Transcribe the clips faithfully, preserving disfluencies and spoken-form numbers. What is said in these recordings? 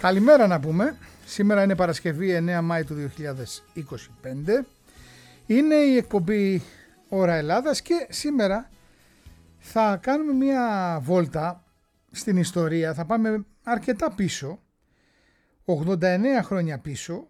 Καλημέρα να πούμε. Σήμερα είναι Παρασκευή εννέα Μάη του δύο χιλιάδες είκοσι πέντε. Είναι η εκπομπή Ώρα Ελλάδας και σήμερα θα κάνουμε μια βόλτα στην ιστορία. Θα πάμε αρκετά πίσω, ογδόντα εννέα χρόνια πίσω,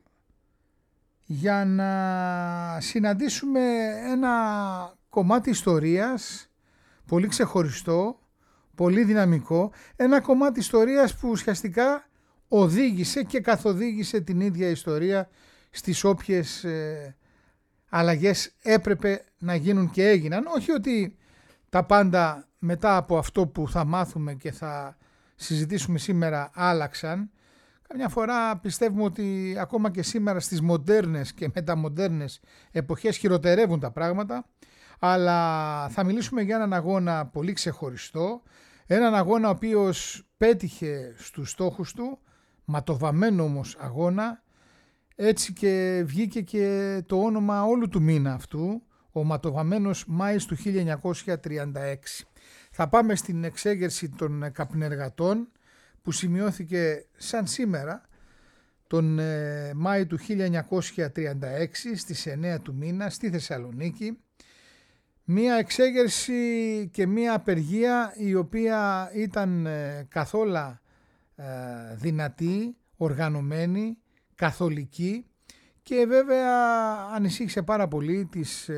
για να συναντήσουμε ένα κομμάτι ιστορίας πολύ ξεχωριστό, πολύ δυναμικό, ένα κομμάτι ιστορίας που ουσιαστικά οδήγησε και καθοδήγησε την ίδια ιστορία στις όποιες ε, αλλαγές έπρεπε να γίνουν και έγιναν. Όχι ότι τα πάντα μετά από αυτό που θα μάθουμε και θα συζητήσουμε σήμερα άλλαξαν. Καμιά φορά πιστεύουμε ότι ακόμα και σήμερα στις μοντέρνες και μεταμοντέρνες εποχές χειροτερεύουν τα πράγματα, αλλά θα μιλήσουμε για έναν αγώνα πολύ ξεχωριστό, έναν αγώνα ο οποίος πέτυχε στους στόχους του, ματοβαμμένο όμως αγώνα, έτσι και βγήκε και το όνομα όλου του μήνα αυτού, ο ματοβαμμένος Μάης του χίλια εννιακόσια τριάντα έξι. Θα πάμε στην εξέγερση των καπνεργατών που σημειώθηκε σαν σήμερα τον Μάη του χίλια εννιακόσια τριάντα έξι στις εννέα του μήνα στη Θεσσαλονίκη. Μία εξέγερση και μία απεργία η οποία ήταν καθόλου δυνατή, οργανωμένη, καθολική και βέβαια ανησύχησε πάρα πολύ τις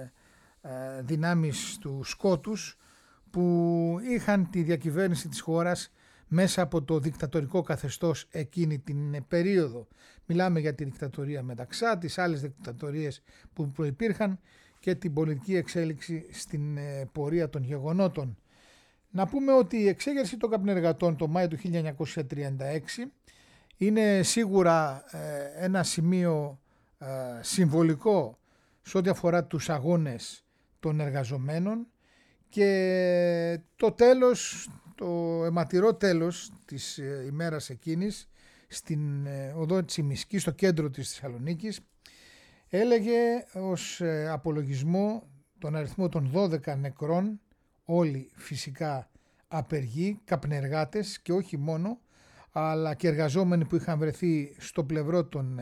δυνάμεις του σκότους που είχαν τη διακυβέρνηση της χώρας μέσα από το δικτατορικό καθεστώς εκείνη την περίοδο. Μιλάμε για τη δικτατορία Μεταξά, τις άλλες δικτατορίες που προϋπήρχαν και την πολιτική εξέλιξη στην πορεία των γεγονότων. Να πούμε ότι η εξέγερση των καπνεργατών το Μάιο του χίλια εννιακόσια τριάντα έξι είναι σίγουρα ένα σημείο συμβολικό σε ό,τι αφορά τους αγώνες των εργαζομένων και το τέλος, το αιματηρό τέλος της ημέρας εκείνης στην οδό Τσιμισκή, στο κέντρο της Θεσσαλονίκης, έλεγε ως απολογισμό τον αριθμό των δώδεκα νεκρών, όλοι φυσικά απεργοί, καπνεργάτες και όχι μόνο, αλλά και εργαζόμενοι που είχαν βρεθεί στο πλευρό των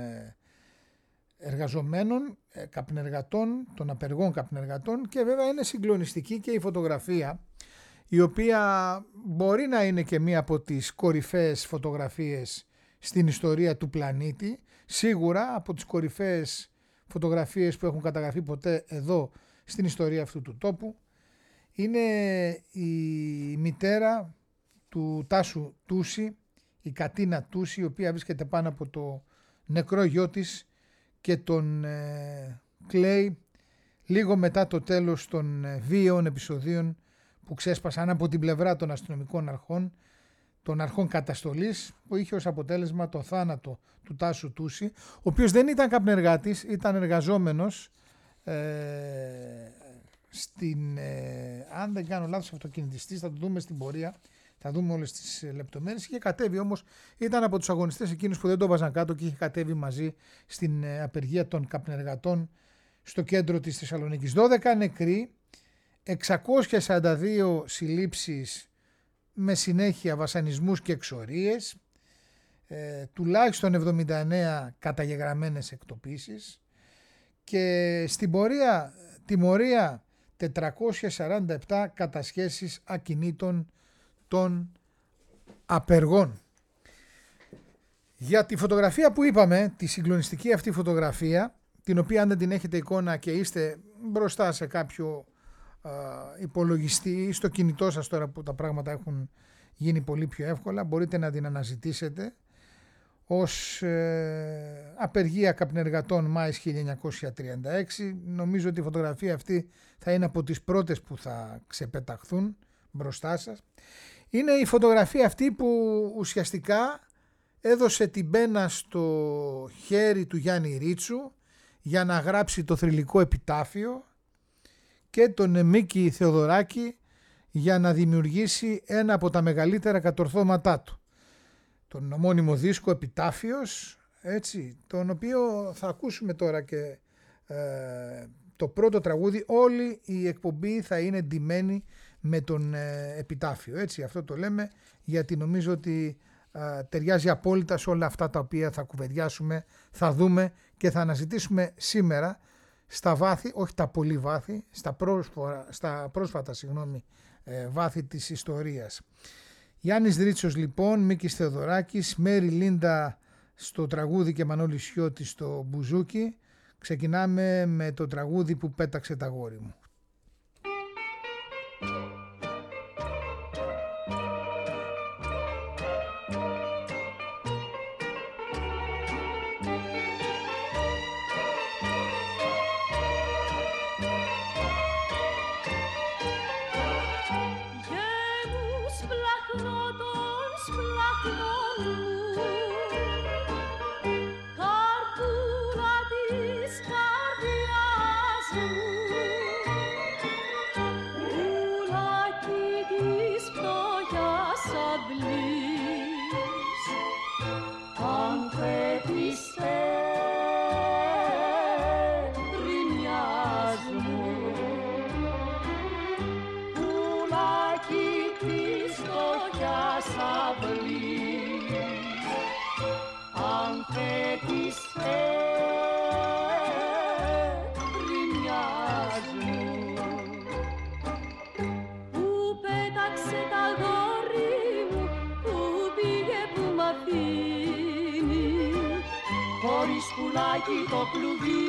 εργαζομένων, καπνεργατών, των απεργών καπνεργατών, και βέβαια είναι συγκλονιστική και η φωτογραφία, η οποία μπορεί να είναι και μία από τις κορυφαίες φωτογραφίες στην ιστορία του πλανήτη, σίγουρα από τις κορυφαίες φωτογραφίες που έχουν καταγραφεί ποτέ εδώ στην ιστορία αυτού του τόπου. Είναι η μητέρα του Τάσου Τούση, η Κατίνα Τούση, η οποία βρίσκεται πάνω από το νεκρό γιο της και τον ε, κλαίει λίγο μετά το τέλος των ε, βίαιων επεισοδίων που ξέσπασαν από την πλευρά των αστυνομικών αρχών, των αρχών καταστολής, που είχε ως αποτέλεσμα το θάνατο του Τάσου Τούση, ο οποίος δεν ήταν καπνεργάτης, ήταν εργαζόμενος ε, στην, ε, αν δεν κάνω λάθος, αυτοκινητιστής, θα το δούμε στην πορεία, θα δούμε όλες τις λεπτομέρειες. Είχε κατέβει όμως, ήταν από τους αγωνιστές εκείνους που δεν το βάζαν κάτω και είχε κατέβει μαζί στην ε, απεργία των καπνεργατών στο κέντρο της Θεσσαλονίκης. δώδεκα νεκροί, εξακόσιες σαράντα δύο συλλήψεις με συνέχεια βασανισμούς και εξορίες, ε, τουλάχιστον εβδομήντα εννέα καταγεγραμμένες εκτοπίσεις και στην πορεία τιμωρία τετρακόσιες σαράντα επτά κατασχέσεις ακινήτων των απεργών. Για τη φωτογραφία που είπαμε, τη συγκλονιστική αυτή φωτογραφία, την οποία αν δεν την έχετε εικόνα και είστε μπροστά σε κάποιο υπολογιστή, στο κινητό σας τώρα που τα πράγματα έχουν γίνει πολύ πιο εύκολα, μπορείτε να την αναζητήσετε ως ε, απεργία καπνεργατών Μάης χίλια εννιακόσια τριάντα έξι. Νομίζω ότι η φωτογραφία αυτή θα είναι από τις πρώτες που θα ξεπεταχθούν μπροστά σας. Είναι η φωτογραφία αυτή που ουσιαστικά έδωσε την πένα στο χέρι του Γιάννη Ρίτσου για να γράψει το θρυλικό επιτάφιο και τον Μίκη Θεοδωράκη για να δημιουργήσει ένα από τα μεγαλύτερα κατορθώματά του, τον ομώνυμο δίσκο Επιτάφιος, έτσι, τον οποίο θα ακούσουμε τώρα και ε, το πρώτο τραγούδι. Όλη η εκπομπή θα είναι ντυμένη με τον ε, Επιτάφιο, έτσι, αυτό το λέμε γιατί νομίζω ότι ε, ταιριάζει απόλυτα σε όλα αυτά τα οποία θα κουβεντιάσουμε, θα δούμε και θα αναζητήσουμε σήμερα στα βάθη, όχι τα πολύ βάθη, στα, πρόσφορα, στα πρόσφατα συγγνώμη, ε, βάθη της ιστορίας. Γιάννης Δρίτσος λοιπόν, Μίκης Θεοδωράκης, Μέρι Λίντα στο τραγούδι και Μανώλης Σιώτης στο μπουζούκι. Ξεκινάμε με το τραγούδι που πέταξε τα γόρι μου. Το κλουβί,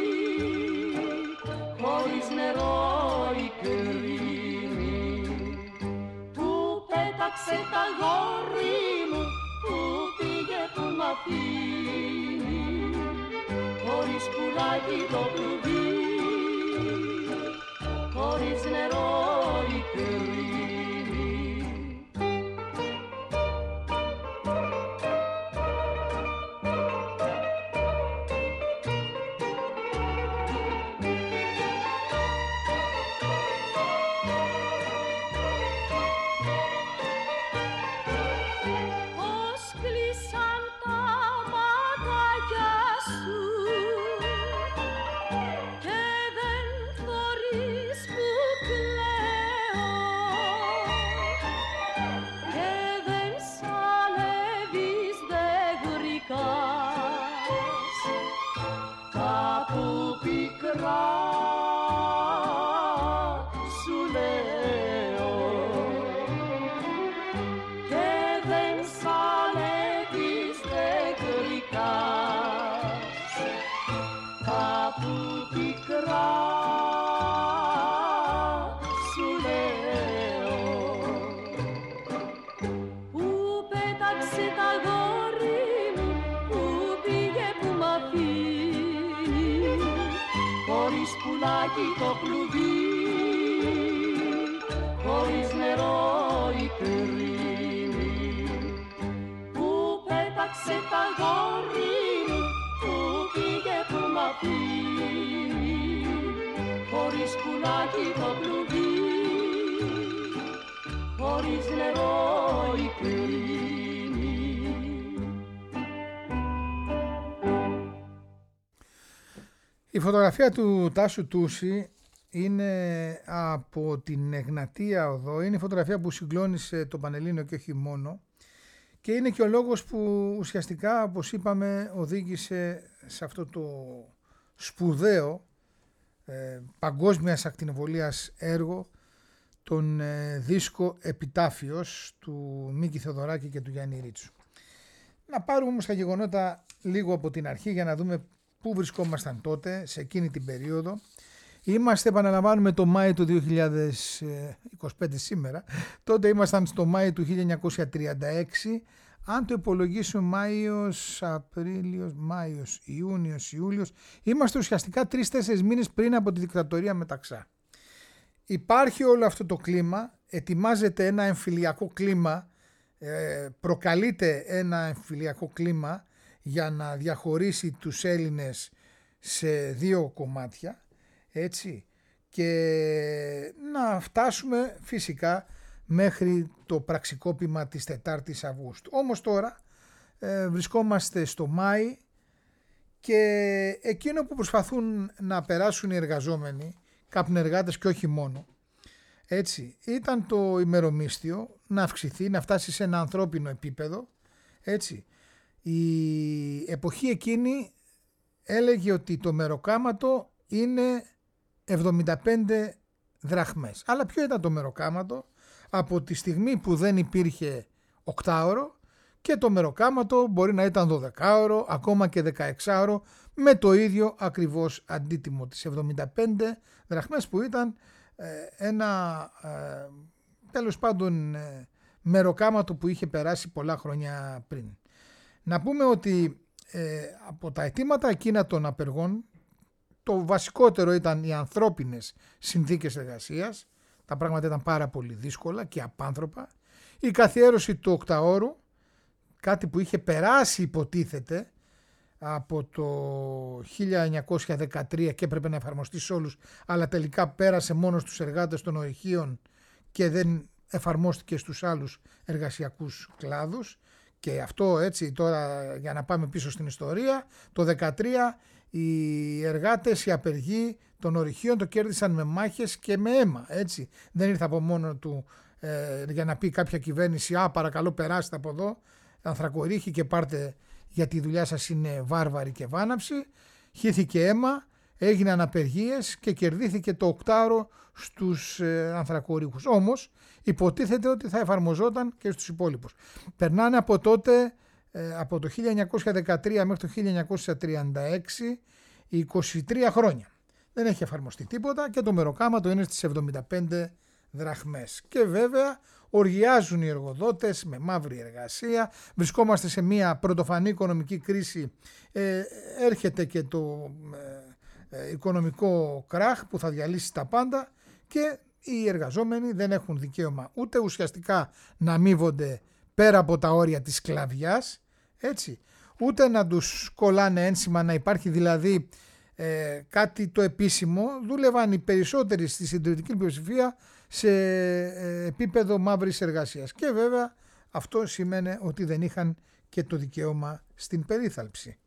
χωρίς νερό η κρίνη, που πέταξε τα γόρι μου, που πήγε που μ' αφήνει, χωρίς πουλάκι το κλουβί, χωρίς νερό η κρίνη. Το κλουβί, χωρίς νερό η κρίνη, που πέταξε τα γόρι μου, που πήγε που μ' αφήνει, χωρίς πουλάκι το κλουβί, χωρίς νερό η κρίνη. Η φωτογραφία του Τάσου Τούση είναι από την Εγνατία Οδό, είναι η φωτογραφία που συγκλώνησε το Πανελλήνιο και όχι μόνο και είναι και ο λόγος που ουσιαστικά, όπως είπαμε, οδήγησε σε αυτό το σπουδαίο ε, παγκόσμιας ακτινοβολίας έργο, τον ε, δίσκο Επιτάφιος του Μίκη Θεοδωράκη και του Γιάννη Ρίτσου. Να πάρουμε όμως τα γεγονότα λίγο από την αρχή για να δούμε πού βρισκόμασταν τότε, σε εκείνη την περίοδο. Είμαστε, επαναλαμβάνουμε, το Μάη του δύο χιλιάδες είκοσι πέντε σήμερα. Τότε ήμασταν στο Μάη του χίλια εννιακόσια τριάντα έξι. Αν το υπολογίσουμε Μάιος, Απρίλιος, Μάιος, Ιούνιος, Ιούλιος, είμαστε ουσιαστικά τρεις-τέσσερις μήνες πριν από τη δικτατορία Μεταξά. Υπάρχει όλο αυτό το κλίμα, ετοιμάζεται ένα εμφυλιακό κλίμα, προκαλείται ένα εμφυλιακό κλίμα για να διαχωρίσει τους Έλληνες σε δύο κομμάτια, έτσι, και να φτάσουμε φυσικά μέχρι το πραξικόπημα της τετάρτης Αυγούστου. Όμως τώρα ε, βρισκόμαστε στο Μάη και εκείνο που προσπαθούν να περάσουν οι εργαζόμενοι, καπνεργάτες και όχι μόνο, έτσι, ήταν το ημερομίσθιο να αυξηθεί, να φτάσει σε ένα ανθρώπινο επίπεδο, Έτσι. Η εποχή εκείνη έλεγε ότι το μεροκάματο είναι εβδομήντα πέντε δραχμές. Αλλά ποιο ήταν το μεροκάματο? Από τη στιγμή που δεν υπήρχε οκτάωρο, και το μεροκάματο μπορεί να ήταν δωδεκάωρο, ακόμα και δεκαεξάωρο, με το ίδιο ακριβώς αντίτιμο, τις εβδομήντα πέντε δραχμές, που ήταν ε, ένα ε, τέλος πάντων ε, μεροκάματο που είχε περάσει πολλά χρόνια πριν. Να πούμε ότι ε, από τα αιτήματα εκείνα των απεργών, το βασικότερο ήταν οι ανθρώπινες συνθήκες εργασίας. Τα πράγματα ήταν πάρα πολύ δύσκολα και απάνθρωπα. Η καθιέρωση του οκταώρου, κάτι που είχε περάσει υποτίθεται από το χίλια εννιακόσια δεκατρία και έπρεπε να εφαρμοστεί σε όλους, αλλά τελικά πέρασε μόνο στους εργάτες των ορυχείων και δεν εφαρμόστηκε στους άλλους εργασιακούς κλάδους. Και αυτό, έτσι, τώρα για να πάμε πίσω στην ιστορία, το δεκατρία οι εργάτες, οι απεργοί των ορυχείων το κέρδισαν με μάχες και με αίμα, έτσι. Δεν ήρθε από μόνο του ε, για να πει κάποια κυβέρνηση, α, παρακαλώ περάστε από εδώ, ανθρακορύχοι, και πάρτε, γιατί η δουλειά σας είναι βάρβαρη και βάναυση. Χύθηκε αίμα, έγιναν απεργίες και κερδίθηκε το οκτάωρο στους ε, ανθρακορίχους. Όμως υποτίθεται ότι θα εφαρμοζόταν και στους υπόλοιπους. Περνάνε από τότε, ε, από το χίλια εννιακόσια δεκατρία μέχρι το χίλια εννιακόσια τριάντα έξι, είκοσι τρία χρόνια. Δεν έχει εφαρμοστεί τίποτα και το μεροκάματο είναι στις εβδομήντα πέντε δραχμές. Και βέβαια οργιάζουν οι εργοδότες με μαύρη εργασία. Βρισκόμαστε σε μια πρωτοφανή οικονομική κρίση. Ε, έρχεται και το ε, ε, οικονομικό κράχ που θα διαλύσει τα πάντα και οι εργαζόμενοι δεν έχουν δικαίωμα ούτε ουσιαστικά να αμείβονται πέρα από τα όρια της σκλαβιάς, έτσι, ούτε να τους κολλάνε ένσημα, να υπάρχει δηλαδή ε, κάτι το επίσημο. Δούλευαν οι περισσότεροι στη συντηρητική πλειοψηφία σε ε, επίπεδο μαύρης εργασίας και βέβαια αυτό σημαίνει ότι δεν είχαν και το δικαίωμα στην περίθαλψη.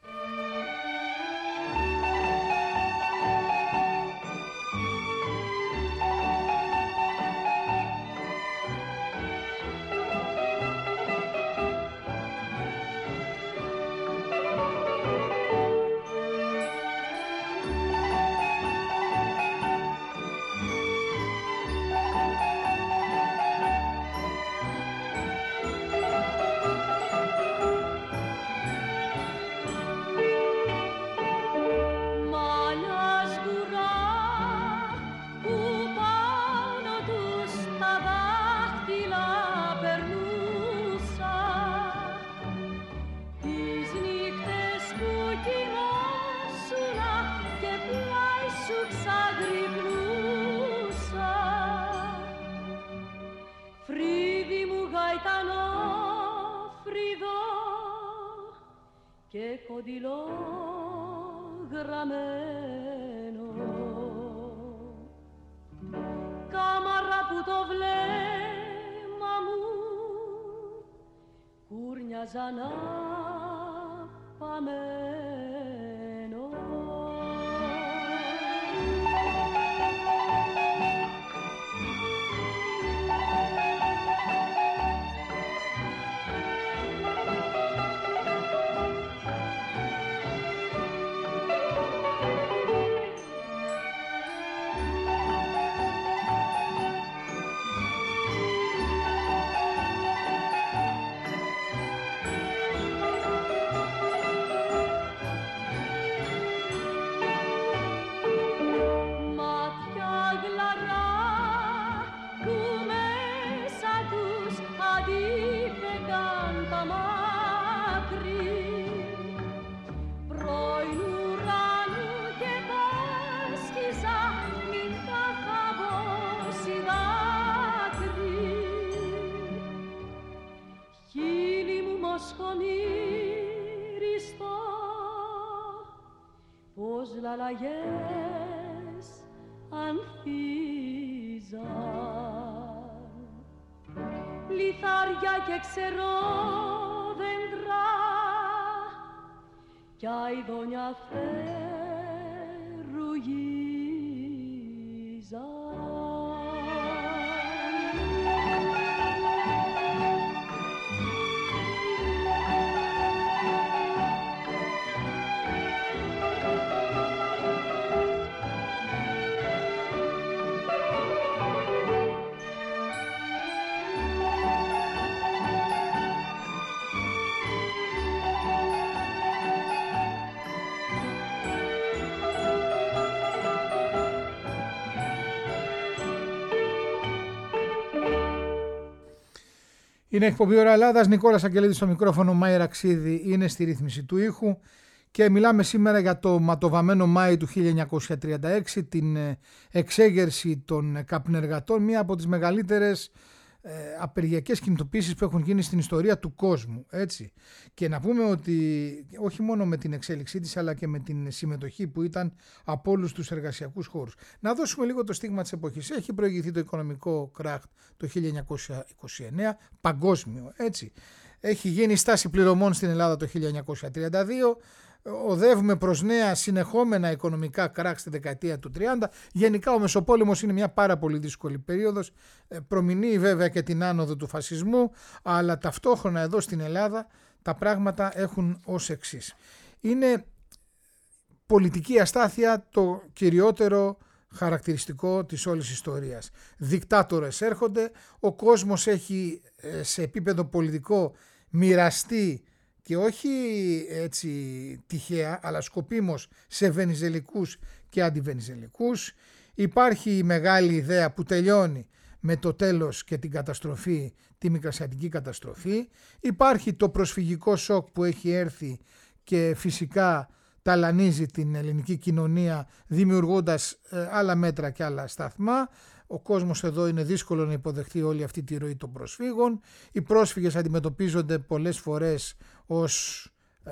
και κοντιλό γραμμένο, κάμαρα που το βλέμμα μου κούρνιαζα να παμένο. Πως λαλαγές ανθίζαν, λιθάρια και ξερόδεντρα κι αηδόνια φερουγίζαν. Είναι εκπομπή Ώρα Ελλάδας, Νικόλας Αγγελίδης στο μικρόφωνο, Μάη Ραξίδη είναι στη ρύθμιση του ήχου και μιλάμε σήμερα για το ματοβαμμένο Μάη του χίλια εννιακόσια τριάντα έξι, την εξέγερση των καπνεργατών, μία από τις μεγαλύτερες ε, απεργιακές κινητοποίησεις που έχουν γίνει στην ιστορία του κόσμου, έτσι. Και να πούμε ότι όχι μόνο με την εξέλιξή της αλλά και με την συμμετοχή που ήταν από όλους τους εργασιακούς χώρους. Να δώσουμε λίγο το στίγμα της εποχής. Έχει προηγηθεί το οικονομικό κράχ το χίλια εννιακόσια είκοσι εννέα, παγκόσμιο, έτσι. Έχει γίνει στάση πληρωμών στην Ελλάδα το χίλια εννιακόσια τριάντα δύο. Οδεύουμε προς νέα συνεχόμενα οικονομικά κράχ στη δεκαετία του τριάντα. Γενικά ο Μεσοπόλεμος είναι μια πάρα πολύ δύσκολη περίοδος. Προμηνύει βέβαια και την άνοδο του φασισμού, αλλά ταυτόχρονα εδώ στην Ελλάδα τα πράγματα έχουν ως εξής. Είναι πολιτική αστάθεια το κυριότερο χαρακτηριστικό της όλης ιστορίας. Δικτάτορες έρχονται, ο κόσμος έχει σε επίπεδο πολιτικό μοιραστεί και όχι έτσι τυχαία, αλλά σκοπίμως σε βενιζελικούς και αντιβενιζελικούς. Υπάρχει η μεγάλη ιδέα που τελειώνει με το τέλος και την καταστροφή, τη μικρασιατική καταστροφή. Υπάρχει το προσφυγικό σοκ που έχει έρθει και φυσικά ταλανίζει την ελληνική κοινωνία δημιουργώντας ε, άλλα μέτρα και άλλα σταθμά. Ο κόσμος εδώ είναι δύσκολο να υποδεχτεί όλη αυτή τη ροή των προσφύγων. Οι πρόσφυγες αντιμετωπίζονται πολλές φορές ως ε,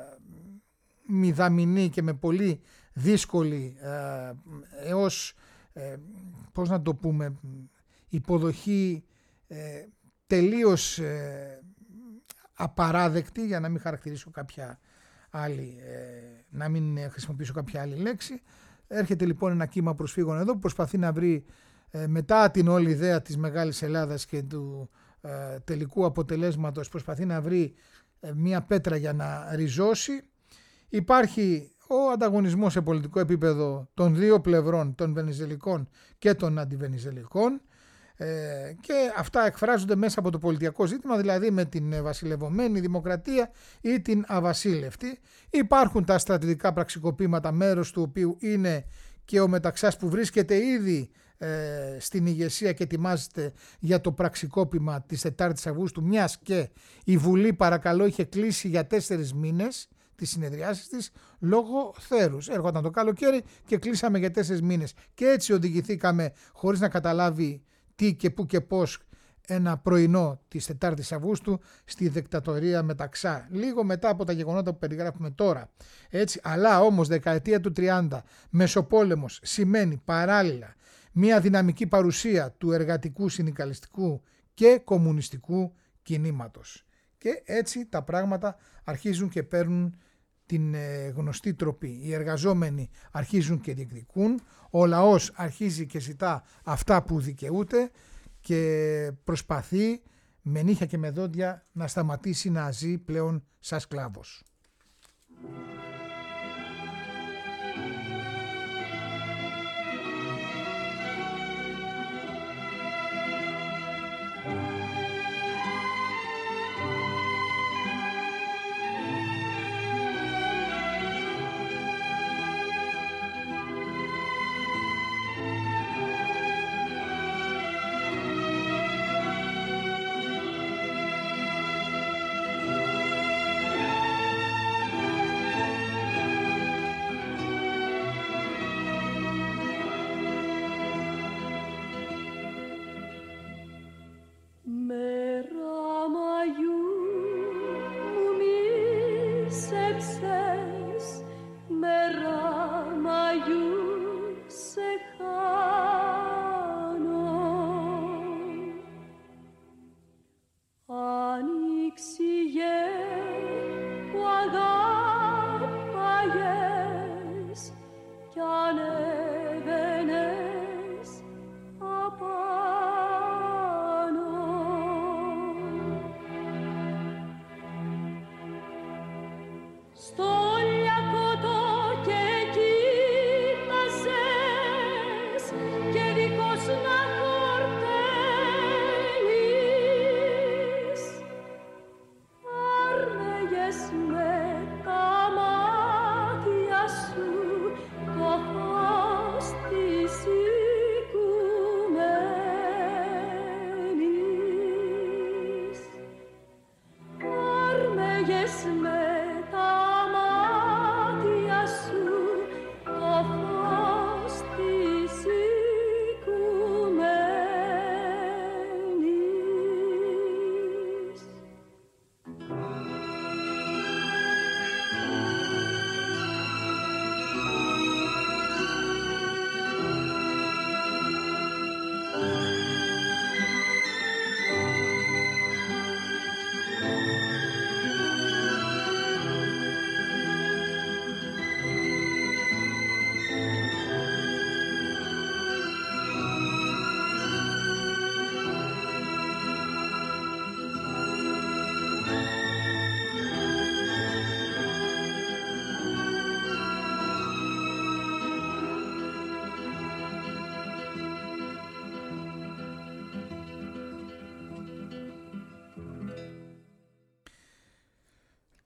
μηδαμινή και με πολύ δύσκολη ε, έως, ε, πώς να το πούμε, υποδοχή ε, τελείως ε, απαράδεκτη, για να μην χαρακτηρίσω κάποια άλλη, ε, να μην χρησιμοποιήσω κάποια άλλη λέξη. Έρχεται λοιπόν ένα κύμα προσφύγων εδώ που προσπαθεί να βρει ε, μετά την όλη ιδέα της Μεγάλης Ελλάδας και του ε, τελικού αποτελέσματος, προσπαθεί να βρει ε, μία πέτρα για να ριζώσει. Υπάρχει ο ανταγωνισμός σε πολιτικό επίπεδο των δύο πλευρών, των βενιζελικών και των αντιβενιζελικών, ε, και αυτά εκφράζονται μέσα από το πολιτικό ζήτημα, δηλαδή με την βασιλευωμένη δημοκρατία ή την αβασίλευτη. Υπάρχουν τα στρατιωτικά πραξικοπήματα, μέρος του οποίου είναι και ο Μεταξάς που βρίσκεται ήδη ε, στην ηγεσία και ετοιμάζεται για το πραξικόπημα της τετάρτης Αυγούστου, μιας και η Βουλή, παρακαλώ, είχε κλείσει για τέσσερις μήνες τις συνεδριάσεις της λόγω θέρους. Έρχονταν το καλοκαίρι και κλείσαμε για τέσσερις μήνες και έτσι οδηγηθήκαμε, χωρίς να καταλάβει τι και πού και πώς, ένα πρωινό της τετάρτης Αυγούστου στη δικτατορία Μεταξά, λίγο μετά από τα γεγονότα που περιγράφουμε τώρα. Έτσι, αλλά όμως δεκαετία του τριάντα, Μεσοπόλεμος σημαίνει παράλληλα μια δυναμική παρουσία του εργατικού, συνδικαλιστικού και κομμουνιστικού κινήματος. Και έτσι τα πράγματα αρχίζουν και παίρνουν την γνωστή τροπή. Οι εργαζόμενοι αρχίζουν και διεκδικούν, ο λαός αρχίζει και ζητά αυτά που δικαιούται και προσπαθεί με νύχια και με δόντια να σταματήσει να ζει πλέον σαν σκλάβος.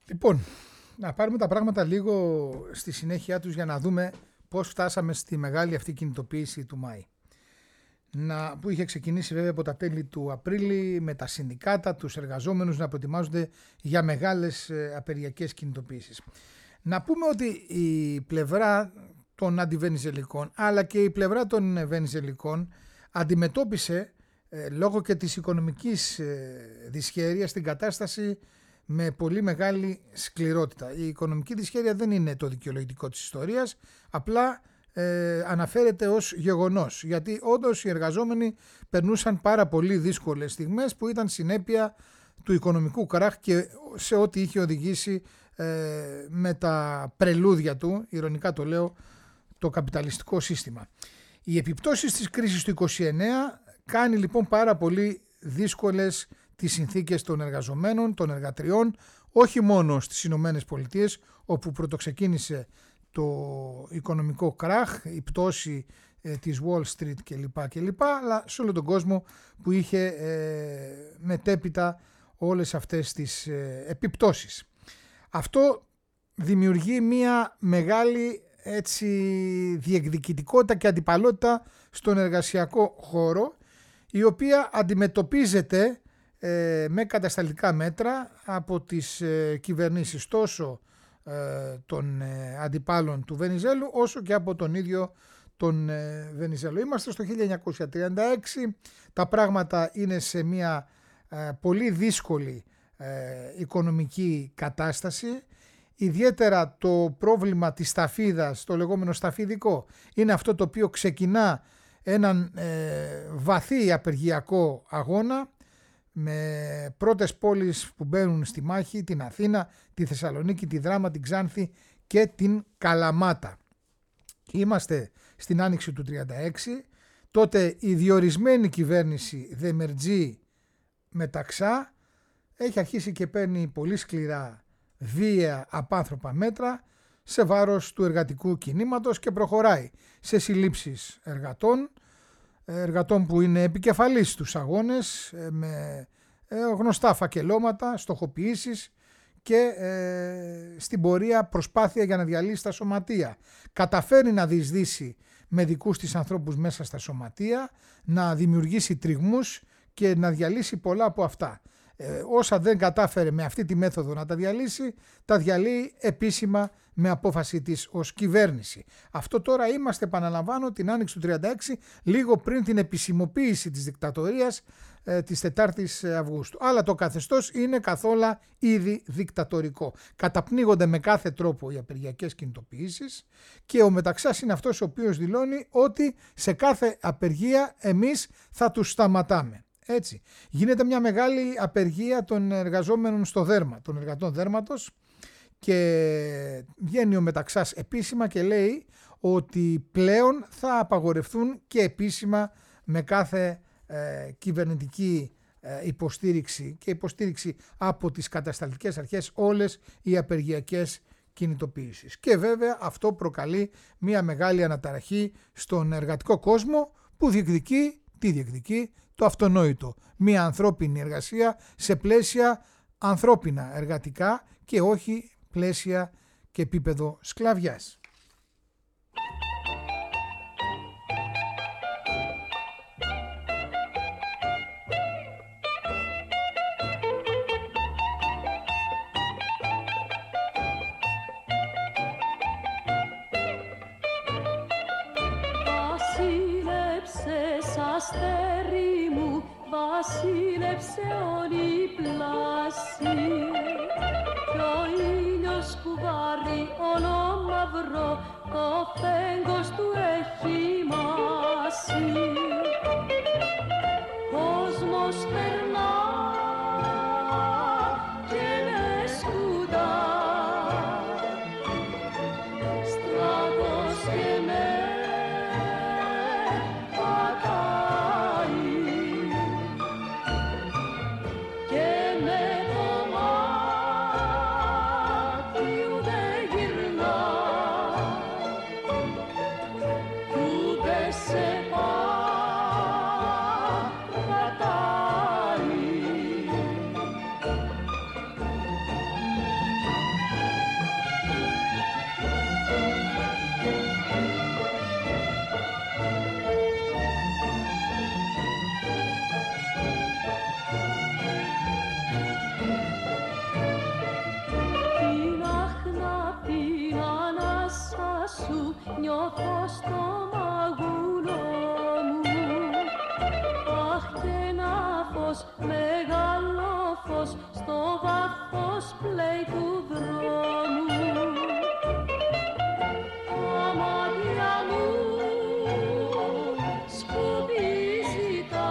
Λοιπόν, να πάρουμε τα πράγματα λίγο στη συνέχεια τους για να δούμε πώς φτάσαμε στη μεγάλη αυτή κινητοποίηση του Μάη. Να, που είχε ξεκινήσει βέβαια από τα τέλη του Απρίλη με τα συνδικάτα, τους εργαζόμενους να προετοιμάζονται για μεγάλες απεργιακές κινητοποίησεις. Να πούμε ότι η πλευρά των αντιβενιζελικών αλλά και η πλευρά των βενιζελικών αντιμετώπισε ε, λόγω και της οικονομικής ε, δυσχέρειας την κατάσταση με πολύ μεγάλη σκληρότητα. Η οικονομική δυσχέρεια δεν είναι το δικαιολογητικό της ιστορίας, απλά ε, αναφέρεται ως γεγονός, γιατί όντως οι εργαζόμενοι περνούσαν πάρα πολύ δύσκολες στιγμές που ήταν συνέπεια του οικονομικού κράχ και σε ό,τι είχε οδηγήσει ε, με τα πρελούδια του, ειρωνικά το λέω, το καπιταλιστικό σύστημα. Οι επιπτώσεις της κρίσης του είκοσι εννέα κάνει λοιπόν πάρα πολύ δύσκολες τις συνθήκες των εργαζομένων, των εργατριών, όχι μόνο στις Ηνωμένες Πολιτείες, όπου πρωτοξεκίνησε το οικονομικό κράχ, η πτώση ε, της Wall Street κλπ, κλπ, αλλά σε όλο τον κόσμο που είχε ε, μετέπειτα όλες αυτές τις ε, επιπτώσεις. Αυτό δημιουργεί μια μεγάλη έτσι, διεκδικητικότητα και αντιπαλότητα στον εργασιακό χώρο, η οποία αντιμετωπίζεται ε, με κατασταλτικά μέτρα από τις ε, κυβερνήσεις τόσο ε, των ε, αντιπάλων του Βενιζέλου όσο και από τον ίδιο τον ε, Βενιζέλο. Είμαστε στο χίλια εννιακόσια τριάντα έξι, τα πράγματα είναι σε μια ε, πολύ δύσκολη ε, οικονομική κατάσταση. Ιδιαίτερα το πρόβλημα της σταφίδας, το λεγόμενο σταφιδικό, είναι αυτό το οποίο ξεκινά έναν ε, βαθύ απεργιακό αγώνα με πρώτες πόλεις που μπαίνουν στη μάχη, την Αθήνα, τη Θεσσαλονίκη, τη Δράμα, την Ξάνθη και την Καλαμάτα. Είμαστε στην άνοιξη του τριάντα έξι, τότε η διορισμένη κυβέρνηση Δεμερτζή Μεταξά έχει αρχίσει και παίρνει πολύ σκληρά βία απάνθρωπα μέτρα σε βάρος του εργατικού κινήματος και προχωράει σε συλλήψεις εργατών, εργατών που είναι επικεφαλής στους αγώνες με γνωστά φακελώματα, στοχοποιήσεις και ε, στην πορεία προσπάθεια για να διαλύσει τα σωματεία. Καταφέρει να διεισδύσει με δικούς της ανθρώπους μέσα στα σωματεία, να δημιουργήσει τριγμούς και να διαλύσει πολλά από αυτά. Ε, όσα δεν κατάφερε με αυτή τη μέθοδο να τα διαλύσει, τα διαλύει επίσημα με απόφαση της ως κυβέρνηση. Αυτό τώρα είμαστε, επαναλαμβάνω, την άνοιξη του τριάντα έξι, λίγο πριν την επισημοποίηση της δικτατορίας ε, της τετάρτης Αυγούστου. Αλλά το καθεστώς είναι καθόλου ήδη δικτατορικό. Καταπνίγονται με κάθε τρόπο οι απεργιακές κινητοποιήσεις και ο Μεταξάς είναι αυτός ο οποίος δηλώνει ότι σε κάθε απεργία εμείς θα τους σταματάμε. Έτσι. Γίνεται μια μεγάλη απεργία των εργαζόμενων στο δέρμα, των εργατών δέρματος, και βγαίνει ο Μεταξάς επίσημα και λέει ότι πλέον θα απαγορευτούν και επίσημα με κάθε ε, κυβερνητική ε, υποστήριξη και υποστήριξη από τις κατασταλτικές αρχές όλες οι απεργιακές κινητοποιήσεις. Και βέβαια αυτό προκαλεί μια μεγάλη αναταραχή στον εργατικό κόσμο που διεκδικεί, τι διεκδικεί, το αυτονόητο. Μια ανθρώπινη εργασία σε πλαίσια ανθρώπινα εργατικά και όχι πλαίσια και επίπεδο σκλαβιάς. Βασίλεψες αστέρι μου, βασίλεψε όλη η πλάση κι ο ήλιος που βάρει όλο μαυρό το φέγγος του έχει μάσει. Κόσμος περνά και με σκούτα, στραβός και με σε πατάει. σου νιώθω στο μαγούλο μου. Αχ, και ένα φως, μεγάλο φως, στο βάθος πλέει του δρόμου. Τα μάτια μου σκουπίζητα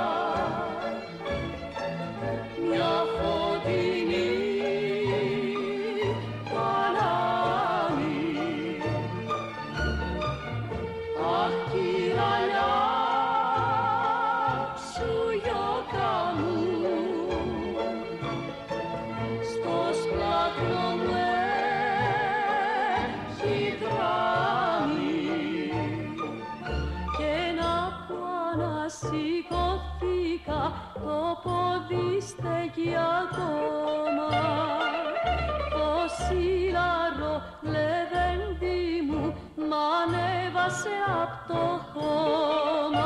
μια φωτεινή παλάμη. Αχ, κυραλιά σου γιώτα μου, στο σπλάχνο μου έχει δράμει. Και να που ανασηκωθήκα το πόδι στέκει ακόμα. Το σίλαρο λεβέντι μου μ' ανέβασε απ' το χώμα.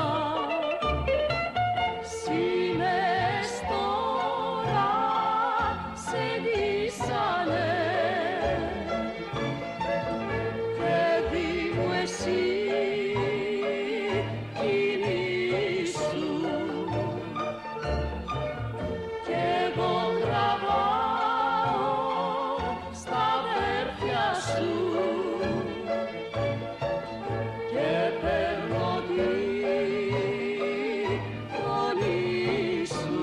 Σήμες τώρα σε ντύσανε, παιδί μου εσύ κινήσου, κι εγώ τραβάω στα αδέρφια σου και παίρνω τη φωνή σου.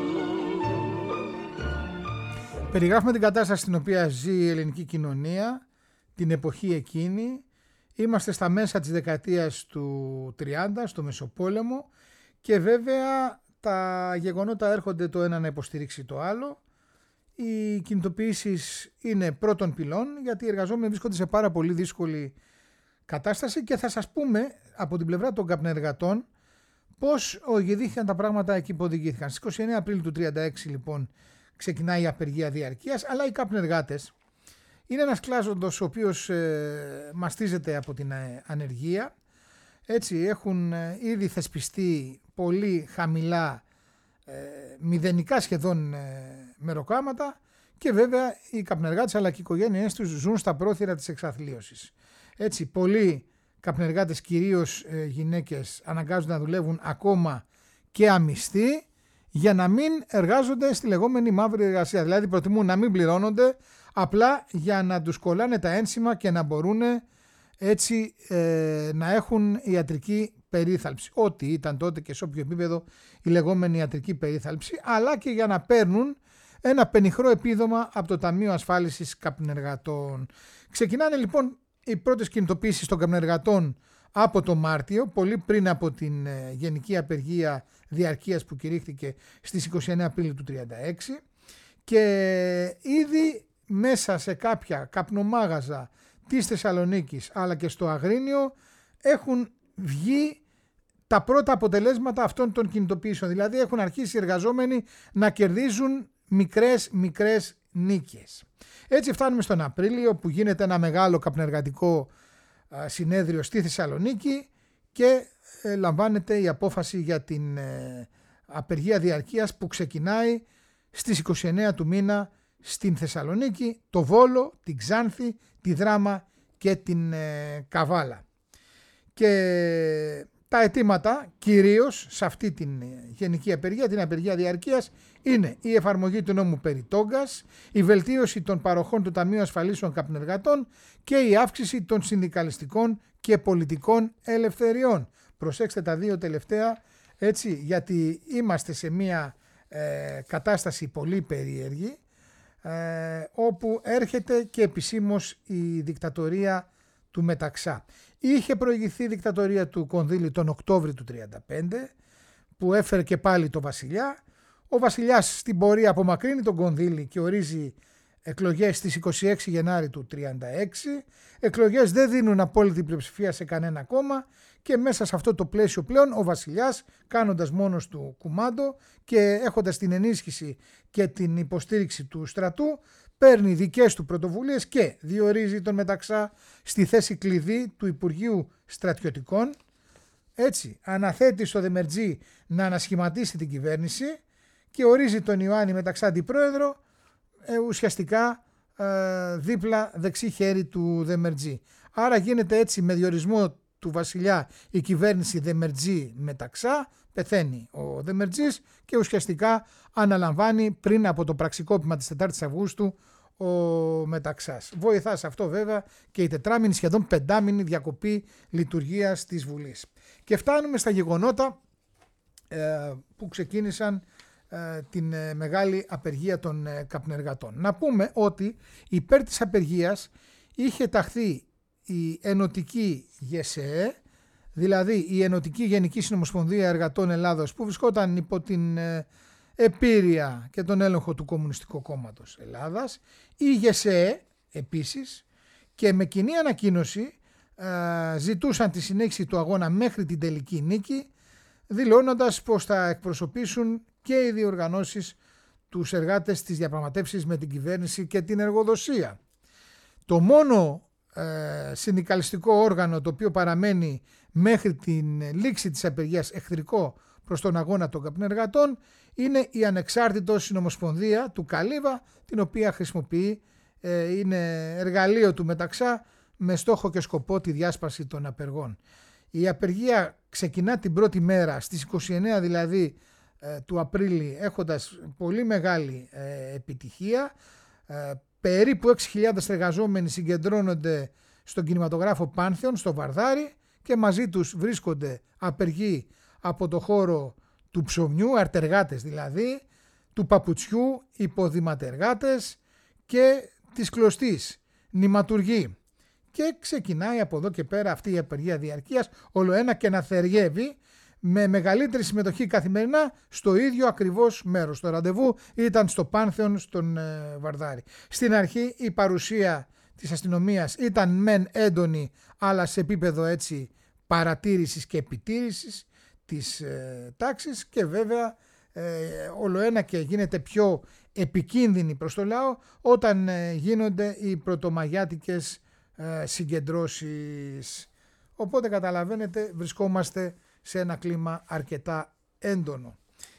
Περιγράφουμε την κατάσταση στην οποία ζει η ελληνική κοινωνία την εποχή εκείνη. Είμαστε στα μέσα της δεκαετίας του τριάντα, στο Μεσοπόλεμο, και βέβαια τα γεγονότα έρχονται το ένα να υποστηρίξει το άλλο. Οι κινητοποιήσεις είναι πρώτων πυλών, γιατί οι εργαζόμενοι βρίσκονται σε πάρα πολύ δύσκολη κατάσταση, και θα σας πούμε από την πλευρά των καπνεργατών πώς οδηγήθηκαν τα πράγματα εκεί που οδηγήθηκαν. Στις είκοσι εννέα Απριλίου του τριάντα έξι λοιπόν ξεκινάει η απεργία διαρκείας, αλλά οι καπνεργάτες είναι ένας κλάδος ο οποίος ε, μαστίζεται από την ε, ανεργία. Έτσι έχουν ε, ήδη θεσπιστεί πολύ χαμηλά, ε, μηδενικά σχεδόν ε, μεροκάματα, και βέβαια οι καπνεργάτες αλλά και οι οικογένειές τους ζουν στα πρόθυρα της εξαθλίωσης. Έτσι, πολλοί καπνεργάτες, κυρίως ε, γυναίκες, αναγκάζονται να δουλεύουν ακόμα και αμυστοί για να μην εργάζονται στη λεγόμενη μαύρη εργασία. Δηλαδή προτιμούν να μην πληρώνονται απλά για να τους κολλάνε τα ένσημα και να μπορούν έτσι ε, να έχουν ιατρική περίθαλψη. Ό,τι ήταν τότε και σε όποιο επίπεδο η λεγόμενη ιατρική περίθαλψη, αλλά και για να παίρνουν ένα πενιχρό επίδομα από το Ταμείο Ασφάλισης Καπνεργατών. Ξεκινάνε λοιπόν οι πρώτες κινητοποίησεις των καπνεργατών από το Μάρτιο, πολύ πριν από την ε, γενική απεργία διαρκείας που κηρύχθηκε στις είκοσι εννέα Απριλίου του τριάντα έξι, και ήδη μέσα σε κάποια καπνομάγαζα της Θεσσαλονίκης αλλά και στο Αγρίνιο έχουν βγει τα πρώτα αποτελέσματα αυτών των κινητοποιήσεων. Δηλαδή έχουν αρχίσει οι εργαζόμενοι να κερδίζουν μικρές μικρές νίκες. Έτσι φτάνουμε στον Απρίλιο που γίνεται ένα μεγάλο καπνεργατικό συνέδριο στη Θεσσαλονίκη και ε, λαμβάνεται η απόφαση για την ε, απεργία διαρκείας που ξεκινάει στις είκοσι εννέα του μήνα στην Θεσσαλονίκη, το Βόλο, την Ξάνθη, τη Δράμα και την ε, Καβάλα. Και τα αιτήματα κυρίως σε αυτή την γενική απεργία, την απεργία διαρκείας, είναι η εφαρμογή του νόμου περί τόγκας, η βελτίωση των παροχών του Ταμείου Ασφαλίσεων Καπνεργατών και η αύξηση των συνδικαλιστικών και πολιτικών ελευθεριών. Προσέξτε τα δύο τελευταία, έτσι, γιατί είμαστε σε μια ε, κατάσταση πολύ περίεργη, ε, όπου έρχεται και επισήμως η δικτατορία του Μεταξά. Είχε προηγηθεί η δικτατορία του Κονδύλη τον Οκτώβρη του τριάντα πέντε, που έφερε και πάλι το βασιλιά. Ο βασιλιάς στην πορεία απομακρύνει τον Κονδύλη και ορίζει εκλογές στις είκοσι έξι Γενάρη του τριάντα έξι. Εκλογές δεν δίνουν απόλυτη πλειοψηφία σε κανένα κόμμα και μέσα σε αυτό το πλαίσιο πλέον ο βασιλιάς, κάνοντας μόνος του κουμάντο και έχοντας την ενίσχυση και την υποστήριξη του στρατού, παίρνει δικές του πρωτοβουλίες και διορίζει τον Μεταξά στη θέση κλειδί του Υπουργείου Στρατιωτικών. Έτσι αναθέτει στο Δεμερτζή να ανασχηματίσει την κυβέρνηση και ορίζει τον Ιωάννη Μεταξά αντιπρόεδρο, ε, ουσιαστικά ε, δίπλα δεξί χέρι του Δεμερτζή. Άρα γίνεται έτσι με διορισμό του βασιλιά η κυβέρνηση Δεμερτζή Μεταξά, πεθαίνει ο Δεμερτζής και ουσιαστικά αναλαμβάνει πριν από το πραξικόπημα της τετάρτης Αυγούστου ο Μεταξάς. Βοηθά σε αυτό βέβαια και η τετράμινη σχεδόν πεντάμινη διακοπή λειτουργίας της Βουλής. Και φτάνουμε στα γεγονότα ε, που ξεκίνησαν ε, την ε, μεγάλη απεργία των ε, καπνεργατών. Να πούμε ότι υπέρ της απεργίας είχε ταχθεί η ενωτική ΓΕΣΕΕ, δηλαδή η Ενωτική Γενική Συνομοσπονδία Εργατών Ελλάδος, που βρισκόταν υπό την ε, επίρρεια και τον έλεγχο του Κομμουνιστικού Κόμματος Ελλάδας, η ΓΕΣΕΕ επίσης, και με κοινή ανακοίνωση ε, ζητούσαν τη συνέχιση του αγώνα μέχρι την τελική νίκη, δηλώνοντας πως θα εκπροσωπήσουν και οι διοργανώσεις τους εργάτες στις διαπραγματεύσεις με την κυβέρνηση και την εργοδοσία. Το μόνο ε, συνδικαλιστικό όργανο το οποίο παραμένει μέχρι την λήξη της απεργίας εχθρικό προς τον αγώνα των καπνεργατών είναι η ανεξάρτητος συνομοσπονδία του Καλύβα, την οποία χρησιμοποιεί, ε, είναι εργαλείο του Μεταξά με στόχο και σκοπό τη διάσπαση των απεργών. Η απεργία ξεκινά την πρώτη μέρα στις είκοσι εννέα δηλαδή ε, του Απρίλη, έχοντας πολύ μεγάλη ε, επιτυχία. Ε, περίπου έξι χιλιάδες εργαζόμενοι συγκεντρώνονται στον κινηματογράφο Πάνθεον στο Βαρδάρι και μαζί τους βρίσκονται απεργοί από το χώρο του ψωμιού, αρτεργάτες δηλαδή, του παπουτσιού, υποδηματεργάτες και της κλωστής, νηματουργοί. Και ξεκινάει από εδώ και πέρα αυτή η απεργία διαρκείας ολοένα και να θεριεύει με μεγαλύτερη συμμετοχή καθημερινά στο ίδιο ακριβώς μέρος. Το ραντεβού ήταν στο Πάνθεον στον ε, Βαρδάρι. Στην αρχή η παρουσία της αστυνομίας ήταν μεν έντονη, αλλά σε επίπεδο έτσι παρατήρησης και επιτήρησης της ε, τάξης, και βέβαια ε, ολοένα και γίνεται πιο επικίνδυνη προς το λαό όταν ε, γίνονται οι πρωτομαγιάτικες ε, συγκεντρώσεις. Οπότε καταλαβαίνετε, βρισκόμαστε σε ένα κλίμα αρκετά έντονο.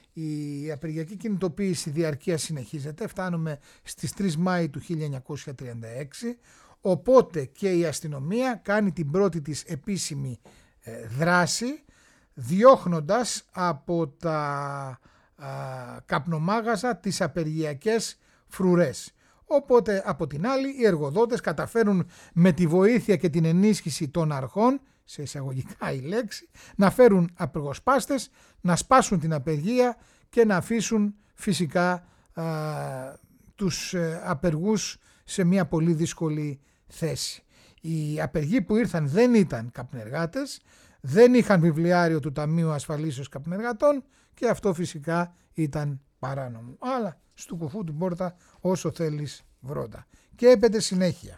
Η απεργιακή κινητοποίηση διαρκείας συνεχίζεται, φτάνουμε στις τρεις Μάη του χίλια εννιακόσια τριάντα έξι, οπότε και η αστυνομία κάνει την πρώτη της επίσημη ε, δράση, διώχνοντας από τα α, καπνομάγαζα τις απεργιακές φρουρές. Οπότε από την άλλη οι εργοδότες καταφέρουν με τη βοήθεια και την ενίσχυση των αρχών, σε εισαγωγικά η λέξη, να φέρουν απεργοσπάστες, να σπάσουν την απεργία και να αφήσουν φυσικά α, τους ε, απεργούς σε μια πολύ δύσκολη θέση. Οι απεργοί που ήρθαν δεν ήταν καπνεργάτες, δεν είχαν βιβλιάριο του Ταμείου Ασφαλίσεως Καπνεργατών και αυτό φυσικά ήταν παράνομο. Αλλά στου κουφού του πόρτα όσο θέλεις βρώτα. Και έπεται συνέχεια.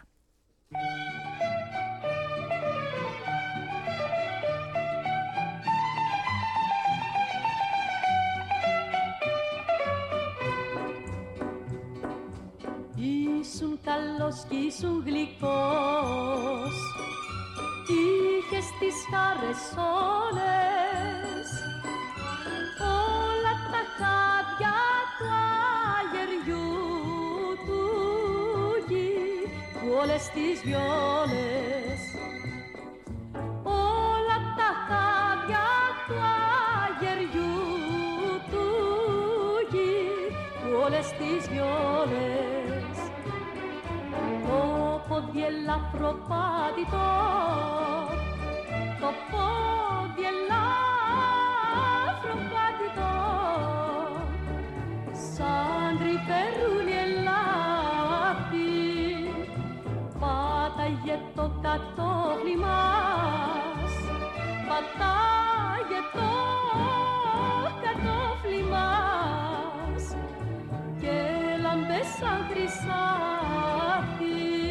Ήσουν καλός κι ήσουν γλυκός, είχες τις χάρες όλες, όλα τα χάδια του αγεριού του γη, που όλες τις βιόλες. Όλα τα χάδια του αγεριού του γη, που όλες τις βιόλες. Το πόδι ελαφρό πάτητο, το πόδι ελαφρό πάτητο, σαν τρυφερούλι ελάφι, πάταγε το κατόφλι μας, πατάγε το κατόφλι μας και λάμπε σαν χρυσάφι.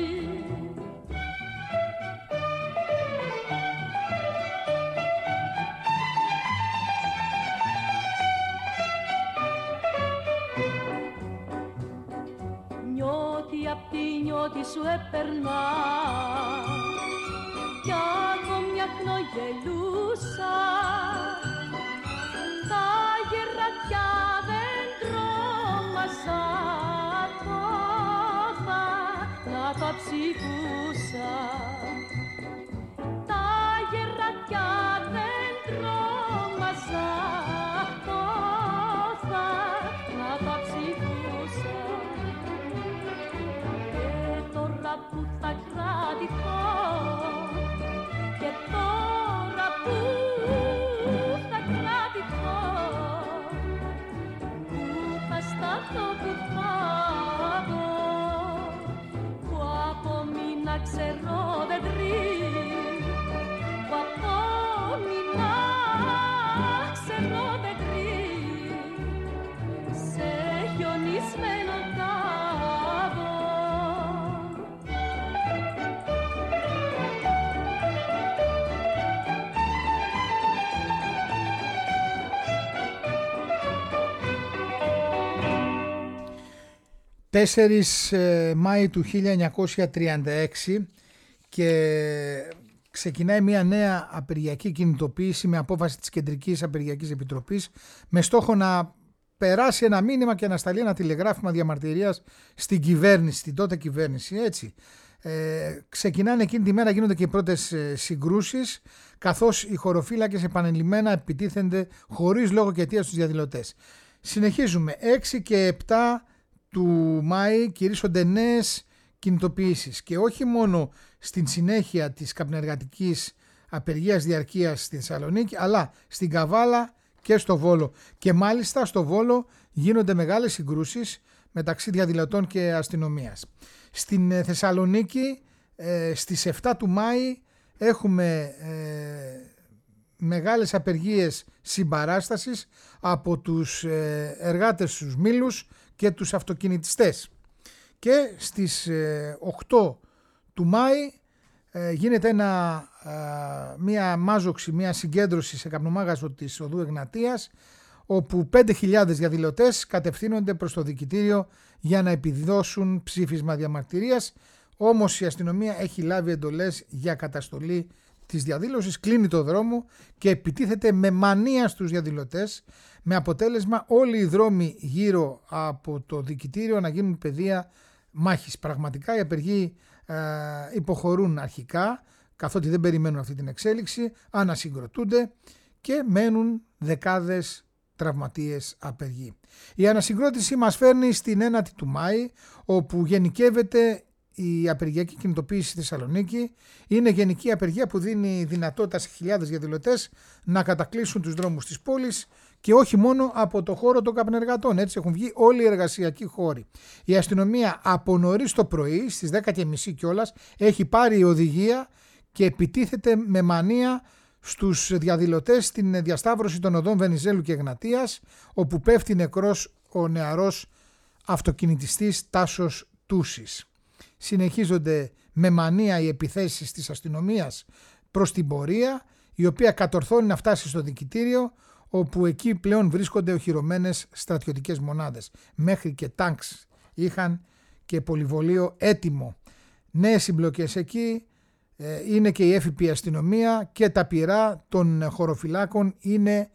Απ' τη νιώτη σου έπαιρνα κι ακόμη αχνογελούσα, τα γερατιά δεν τρόμαζα, το θα να το τα ψηφούσα. Τα γερατιά δεν τρόμαζα, τόσα να τα ψηφούσα. Και τώρα που θα κρατηθώ, και τώρα που θα κρατηθώ, που θα σταθώ, που θα δω, που απομείνα ξέρω δεν τρει, που απομείνα ξέρω δεν τρει, σε χιονισμένο τάβο. τέσσερις Μάη του χίλια εννιακόσια τριάντα έξι και ξεκινάει μια νέα απεργιακή κινητοποίηση με απόφαση της Κεντρικής Απεργιακής Επιτροπής με στόχο να περάσει ένα μήνυμα και να σταλεί ένα τηλεγράφημα διαμαρτυρίας στην κυβέρνηση, στην τότε κυβέρνηση, έτσι. Ε, ξεκινάνε εκείνη τη μέρα, γίνονται και οι πρώτες συγκρούσεις, καθώς οι χωροφύλακες επανειλημμένα επιτίθενται χωρίς λόγο και αιτία στους διαδηλωτές. Συνεχίζουμε. έξι και επτά του Μάη κηρύσσονται νέες κινητοποιήσεις και όχι μόνο στην συνέχεια της καπνεργατικής απεργίας διαρκείας στη Θεσσαλονίκη, αλλά στην Καβάλα και στο Βόλο. Και μάλιστα στο Βόλο γίνονται μεγάλες συγκρούσεις μεταξύ διαδηλωτών και αστυνομίας. Στην Θεσσαλονίκη ε, στις επτά του Μάη έχουμε ε, μεγάλες απεργίες συμπαράστασης από τους ε, εργάτες στους Μήλους και τους αυτοκινητιστές. Και στις ε, οκτώ του Μάη ε, γίνεται ένα, ε, μια μάζοξη, μια συγκέντρωση σε καπνομάγαζο της Οδού Εγνατίας, όπου πέντε χιλιάδες διαδηλωτές κατευθύνονται προς το δικητήριο για να επιδώσουν ψήφισμα διαμαρτυρίας. Όμως η αστυνομία έχει λάβει εντολές για καταστολή της διαδήλωσης, κλείνει το δρόμο και επιτίθεται με μανία στους διαδηλωτές, με αποτέλεσμα όλοι οι δρόμοι γύρω από το δικητήριο να γίνουν πεδία μάχης. Πραγματικά οι απεργοί ε, υποχωρούν αρχικά, καθότι δεν περιμένουν αυτή την εξέλιξη, ανασυγκροτούνται και μένουν δεκάδες τραυματίες απεργοί. Η ανασυγκρότηση μας φέρνει στην ένατη του Μάη, όπου γενικεύεται η απεργιακή κινητοποίηση στη Θεσσαλονίκη. Είναι γενική απεργία που δίνει δυνατότητα σε χιλιάδες διαδηλωτές να κατακλείσουν τους δρόμους της πόλης και όχι μόνο από το χώρο των καπνεργατών. Έτσι έχουν βγει όλοι οι εργασιακοί χώροι. Η αστυνομία από νωρίς το πρωί, στις δέκα και μισή κιόλας, έχει πάρει οδηγία και επιτίθεται με μανία στους διαδηλωτές στην διασταύρωση των οδών Βενιζέλου και Εγνατίας, όπου πέφτει νεκρός ο νεαρός αυτοκινητιστής Τάσος Τούσης. Συνεχίζονται με μανία οι επιθέσεις της αστυνομίας προς την πορεία, η οποία κατορθώνει να φτάσει στο δικητήριο, όπου εκεί πλέον βρίσκονται οχυρωμένες στρατιωτικές μονάδες. Μέχρι και τάγκς είχαν και πολυβολείο έτοιμο. Νέες συμπλοκές εκεί, είναι και η έφυπη αστυνομία και τα πυρά των χωροφυλάκων είναι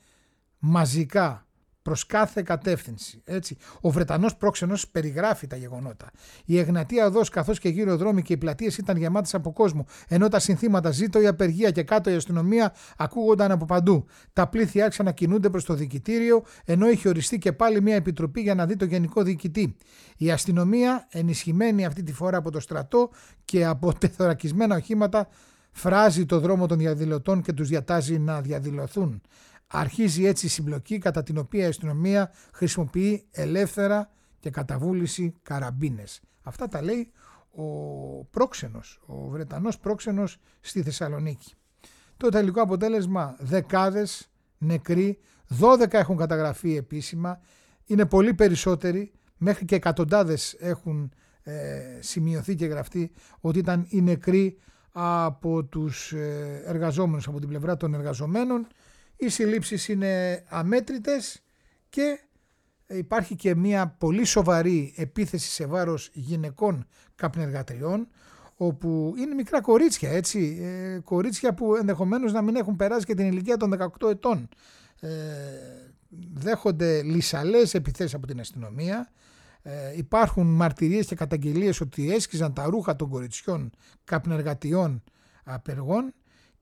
μαζικά προς κάθε κατεύθυνση. Έτσι. Ο Βρετανός πρόξενος περιγράφει τα γεγονότα. Η Εγνατία οδός καθώς και γύρω δρόμοι και οι πλατείες ήταν γεμάτες από κόσμο, ενώ τα συνθήματα «Ζήτω η απεργία» και «Κάτω η αστυνομία» ακούγονταν από παντού. Τα πλήθη άρχισαν να κινούνται προς το δικητήριο, ενώ είχε οριστεί και πάλι μια επιτροπή για να δει το γενικό διοικητή. Η αστυνομία, ενισχυμένη αυτή τη φορά από το στρατό και από τεθωρακισμένα οχήματα, φράζει το δρόμο των διαδηλωτών και τους διατάζει να διαδηλωθούν. Αρχίζει έτσι η συμπλοκή, κατά την οποία η αστυνομία χρησιμοποιεί ελεύθερα και κατά βούληση καραμπίνες. Αυτά τα λέει ο πρόξενος, ο Βρετανός πρόξενος στη Θεσσαλονίκη. Το τελικό αποτέλεσμα, δεκάδες νεκροί, δώδεκα έχουν καταγραφεί επίσημα, είναι πολύ περισσότεροι, μέχρι και εκατοντάδες έχουν ε, σημειωθεί και γραφτεί ότι ήταν οι νεκροί από τους ε, εργαζόμενους, από την πλευρά των εργαζομένων. Οι συλλήψεις είναι αμέτρητες και υπάρχει και μια πολύ σοβαρή επίθεση σε βάρος γυναικών καπνεργατριών, όπου είναι μικρά κορίτσια, έτσι, ε, κορίτσια που ενδεχομένως να μην έχουν περάσει και την ηλικία των δεκαοκτώ ετών. Ε, δέχονται λυσαλές επιθέσεις από την αστυνομία, Ε, υπάρχουν μαρτυρίες και καταγγελίες ότι έσκιζαν τα ρούχα των κοριτσιών καπνεργατιών απεργών,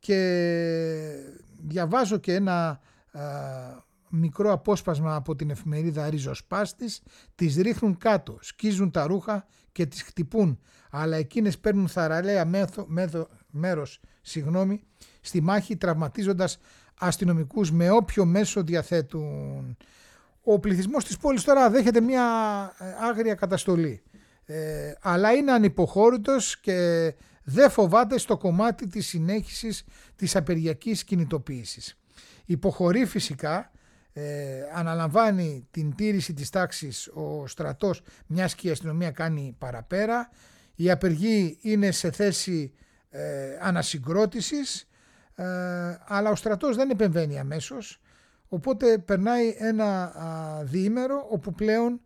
και διαβάζω και ένα α, μικρό απόσπασμα από την εφημερίδα Ριζοσπάστης. Τις ρίχνουν κάτω, σκίζουν τα ρούχα και τις χτυπούν, αλλά εκείνες παίρνουν θαραλέα μέθο, μέθο, μέρος συγγνώμη, στη μάχη, τραυματίζοντας αστυνομικούς με όποιο μέσο διαθέτουν. Ο πληθυσμός της πόλης τώρα δέχεται μια άγρια καταστολή, ε, αλλά είναι ανυποχώρητος και δεν φοβάται στο κομμάτι της συνέχισης της απεργιακής κινητοποίησης. Υποχωρεί φυσικά, ε, αναλαμβάνει την τήρηση της τάξης ο στρατός, μιας και η αστυνομία κάνει παραπέρα. Οι απεργοί είναι σε θέση ε, ανασυγκρότησης, ε, αλλά ο στρατός δεν επεμβαίνει αμέσως, οπότε περνάει ένα α, διήμερο όπου πλέον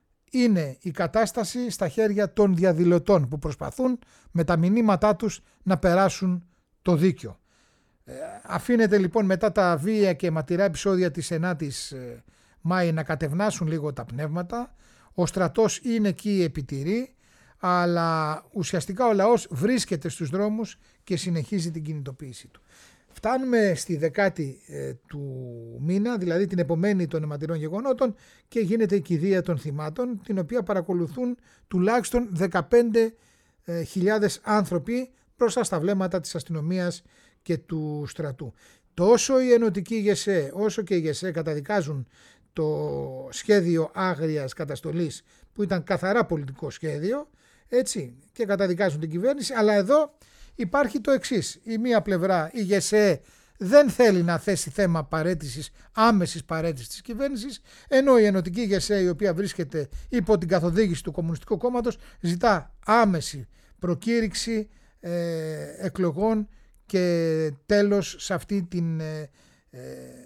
είναι η κατάσταση στα χέρια των διαδηλωτών που προσπαθούν με τα μηνύματά τους να περάσουν το δίκιο. Ε, αφήνεται λοιπόν μετά τα βία και αιματηρά επεισόδια της ενάτης Μάη να κατευνάσουν λίγο τα πνεύματα. Ο στρατός είναι εκεί επιτηρεί, αλλά ουσιαστικά ο λαός βρίσκεται στους δρόμους και συνεχίζει την κινητοποίησή του. Φτάνουμε στη δεκάτη ε, του μήνα, δηλαδή την επομένη των αιματηρών γεγονότων, και γίνεται η κηδεία των θυμάτων, την οποία παρακολουθούν τουλάχιστον δεκαπέντε χιλιάδες άνθρωποι μπροστά στα βλέμματα της αστυνομίας και του στρατού. Τόσο η ενωτική ΓΕΣΕ όσο και η ΓΕΣΕ καταδικάζουν το σχέδιο άγριας καταστολής, που ήταν καθαρά πολιτικό σχέδιο, έτσι, και καταδικάζουν την κυβέρνηση, αλλά εδώ υπάρχει το εξής. Η μία πλευρά, η ΓΕΣΕ, δεν θέλει να θέσει θέμα παραίτησης, άμεσης παραίτησης της κυβέρνησης, ενώ η ενωτική ΓΕΣΕ, η οποία βρίσκεται υπό την καθοδήγηση του Κομμουνιστικού Κόμματος, ζητά άμεση προκήρυξη ε, εκλογών και τέλος σε αυτή την ε, ε,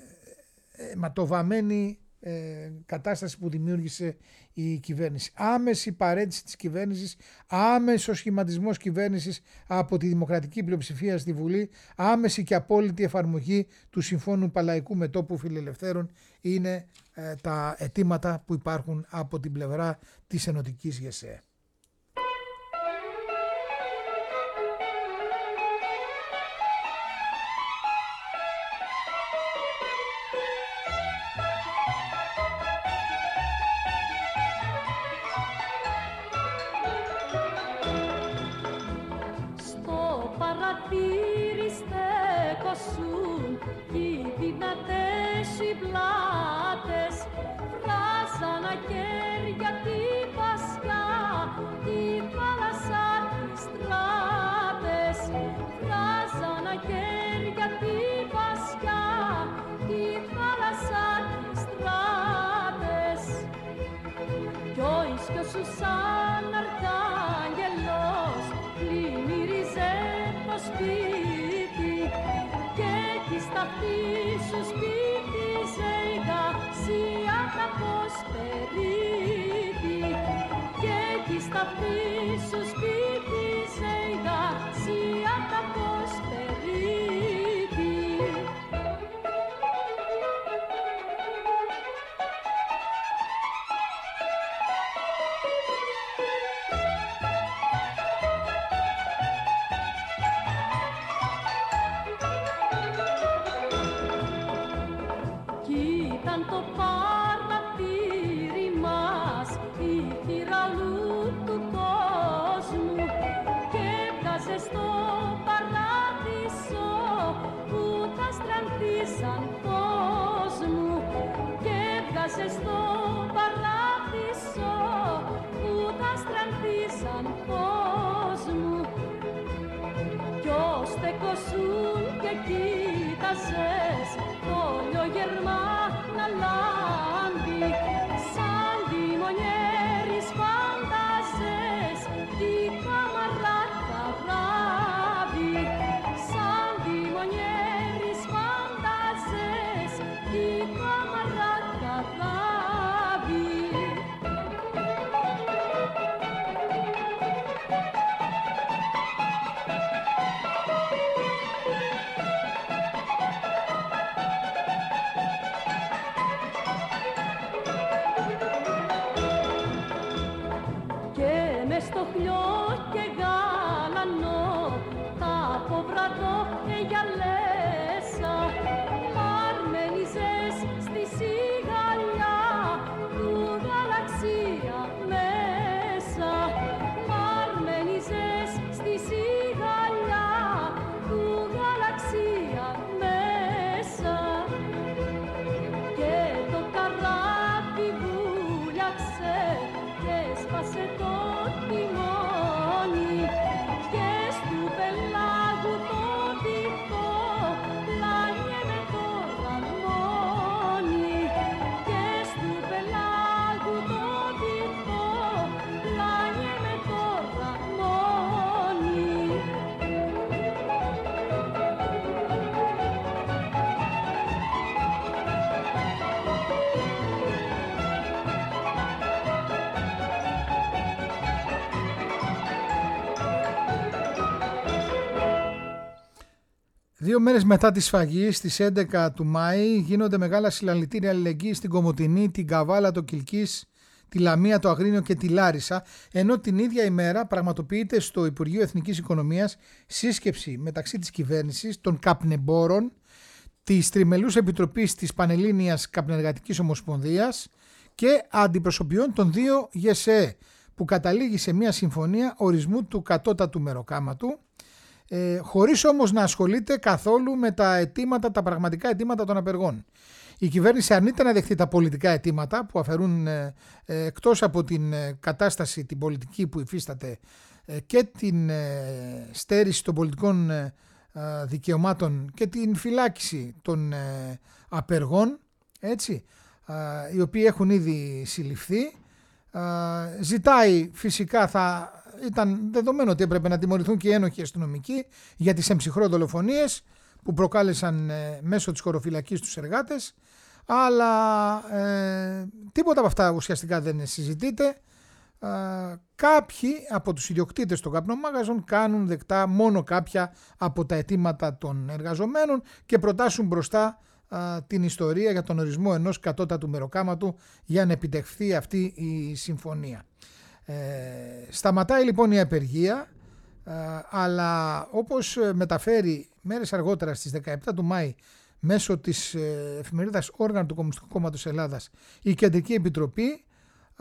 ματοβαμένη ε, κατάσταση που δημιούργησε η κυβέρνηση. Άμεση παραίτηση της κυβέρνησης, άμεσος σχηματισμός κυβέρνησης από τη δημοκρατική πλειοψηφία στη Βουλή, άμεση και απόλυτη εφαρμογή του Συμφώνου Παλαϊκού Μετώπου Φιλελευθέρων είναι ε, τα αιτήματα που υπάρχουν από την πλευρά της ενωτικής ΓΕΣΕ. Δύο μέρες μετά τη σφαγή, στις έντεκα του Μάη, γίνονται μεγάλα συλλαλητήρια αλληλεγγύης στην Κομοτηνή, την Καβάλα, το Κιλκής, τη Λαμία, το Αγρίνιο και τη Λάρισα, ενώ την ίδια ημέρα πραγματοποιείται στο Υπουργείο Εθνικής Οικονομίας σύσκεψη μεταξύ της κυβέρνησης, των καπνεμπόρων, της Τριμελούς Επιτροπής της Πανελλήνιας Καπνεργατικής Ομοσπονδίας και αντιπροσωπιών των δύο ΓΕΣΕ, που καταλήγει σε μια συμφωνία ορισμού του κατώτατου μεροκάματου, ε, χωρίς όμως να ασχολείται καθόλου με τα αιτήματα, τα πραγματικά αιτήματα των απεργών. Η κυβέρνηση αρνείται να δεχτεί τα πολιτικά αιτήματα που αφαιρούν ε, ε, εκτός από την ε, κατάσταση την πολιτική που υφίσταται ε, και την ε, στέρηση των πολιτικών ε, ε, δικαιωμάτων και την φυλάκιση των ε, απεργών, έτσι, ε, οι οποίοι έχουν ήδη συλληφθεί. Ε, ζητάει φυσικά, θα ήταν δεδομένο ότι έπρεπε να τιμωρηθούν και οι ένοχοι αστυνομικοί για τις εμψυχρό δολοφονίες που προκάλεσαν ε, μέσω της χωροφυλακής τους εργάτες, αλλά ε, τίποτα από αυτά ουσιαστικά δεν συζητείται. Ε, κάποιοι από τους ιδιοκτήτες των καπνομάγαζων κάνουν δεκτά μόνο κάποια από τα αιτήματα των εργαζομένων και προτάσουν μπροστά ε, την ιστορία για τον ορισμό ενός κατώτατου μεροκάματου για να επιτευχθεί αυτή η συμφωνία. Ε, σταματάει λοιπόν η απεργία, ε, αλλά όπως μεταφέρει μέρες αργότερα στις δεκαεπτά του Μάη μέσω της εφημερίδας Όργανο του Κομμουνιστικού Κόμματος Ελλάδας η Κεντρική Επιτροπή, ε,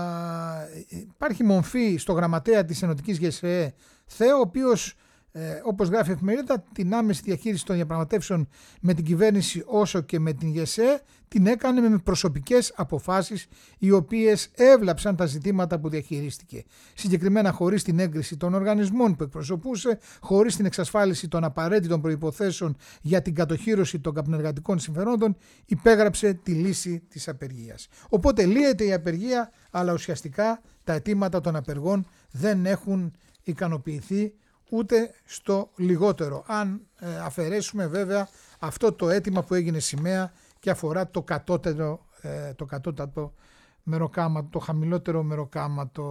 υπάρχει μομφή στο γραμματέα της Ενωτικής ΓΕΣΕΕ Θέο, ο οποίος Ε, όπως γράφει η εφημερίδα, την άμεση διαχείριση των διαπραγματεύσεων με την κυβέρνηση όσο και με την ΓΕΣΕ την έκανε με προσωπικές αποφάσεις οι οποίες έβλαψαν τα ζητήματα που διαχειρίστηκε. Συγκεκριμένα χωρίς την έγκριση των οργανισμών που εκπροσωπούσε, χωρίς την εξασφάλιση των απαραίτητων προϋποθέσεων για την κατοχύρωση των καπνεργατικών συμφερόντων, υπέγραψε τη λύση της απεργίας. Οπότε λύεται η απεργία, αλλά ουσιαστικά τα αιτήματα των απεργών δεν έχουν ικανοποιηθεί ούτε στο λιγότερο, αν ε, αφαιρέσουμε βέβαια αυτό το αίτημα που έγινε σημαία και αφορά το κατώτερο, ε, το κατώτατο μεροκάματο, το χαμηλότερο μεροκάματο.